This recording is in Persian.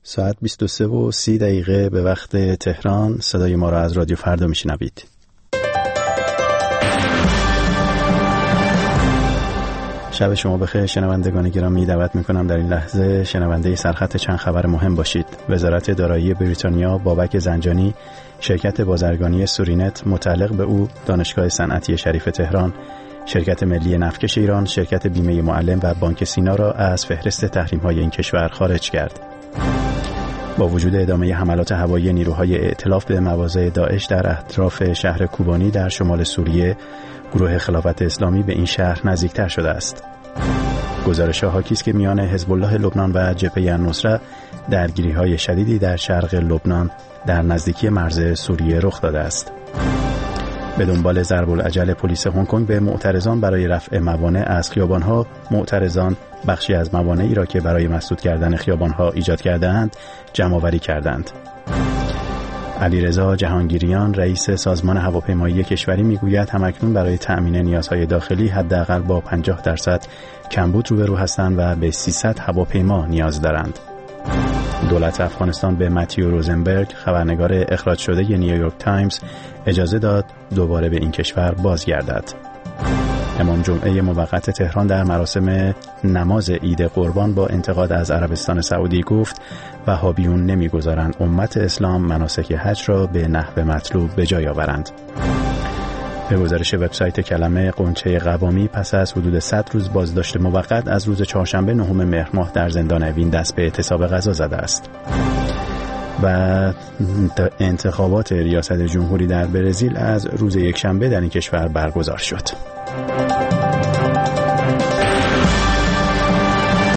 ساعت 22:30 به وقت تهران. صدای ما را از رادیو فردا میشنوید. شب شما بخیر شنوندگان گرامی. دعوت میکنم در این لحظه شنونده سرخط چند خبر مهم باشید. وزارت دارایی بریتانیا بابک زنجانی، شرکت بازرگانی سورینت متعلق به او، دانشگاه صنعتی شریف تهران، شرکت ملی نفتکش ایران، شرکت بیمه معلم و بانک سینا را از فهرست تحریم‌های این کشور خارج کرد. با وجود ادامه حملات هوایی نیروهای ائتلاف به مواضع داعش در اطراف شهر کوبانی در شمال سوریه، گروه خلافت اسلامی به این شهر نزدیکتر شده است. گزارش‌ها حاکی است که میان حزب الله لبنان و جبهه النصره درگیری‌های شدیدی در شرق لبنان در نزدیکی مرز سوریه رخ داده است. به دنبال ضرب العجل پلیس هنگ کنگ به معترضان برای رفع موانع از خیابان‌ها، معترضان بخشی از موانعی را که برای مسدود کردن خیابان‌ها ایجاد کرده‌اند جمع‌آوری کردند. علیرضا جهانگیریان، رئیس سازمان هواپیمایی کشوری میگوید همکنون برای تأمین نیازهای داخلی حداقل با 50% کمبود روبرو هستند و به 300 هواپیما نیاز دارند. دولت افغانستان به متیو روزنبرگ، خبرنگار اخراج شده نیویورک تایمز، اجازه داد دوباره به این کشور بازگردد. امام جمعه موقت تهران در مراسم نماز عید قربان با انتقاد از عربستان سعودی گفت وهابیون نمیگذارند امت اسلام مناسک حج را به نحو مطلوب به جای آورند. به گزارش وبسایت کلمه، غنچه قوامی پس از حدود 100 روز بازداشت موقت از روز چهارشنبه 9 مهر ماه در زندان اوین دست به اعتصاب غذا زده است. و انتخابات ریاست جمهوری در برزیل از روز یکشنبه در این کشور برگزار شد.